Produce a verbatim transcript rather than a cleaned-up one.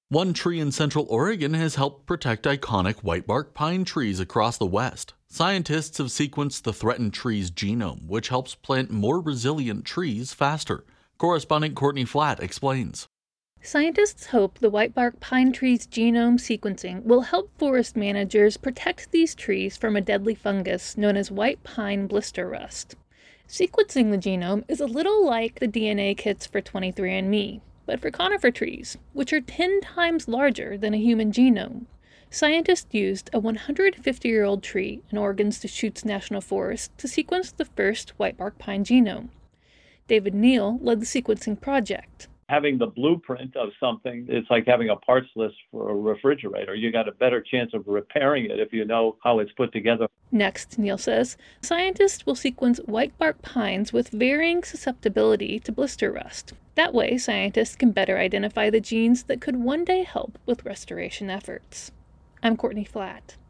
One tree in Central Oregon has helped protect iconic whitebark pine trees across the West. Scientists have sequenced the threatened tree's genome, which helps plant more resilient trees faster. Correspondent Courtney Flatt explains. Scientists hope the whitebark pine tree's genome sequencing will help forest managers protect these trees from a deadly fungus known as white pine blister rust. Sequencing the genome is a little like the D N A kits for twenty-three and me, but for conifer trees, which are ten times larger than a human genome. Scientists used a one hundred fifty-year-old tree in Oregon's Deschutes National Forest to sequence the first whitebark pine genome. David Neal led the sequencing project. Having the blueprint of something, it's like having a parts list for a refrigerator. You got a better chance of repairing it if you know how it's put together. Next, Neal says, scientists will sequence whitebark pines with varying susceptibility to blister rust. That way, scientists can better identify the genes that could one day help with restoration efforts. I'm Courtney Flatt.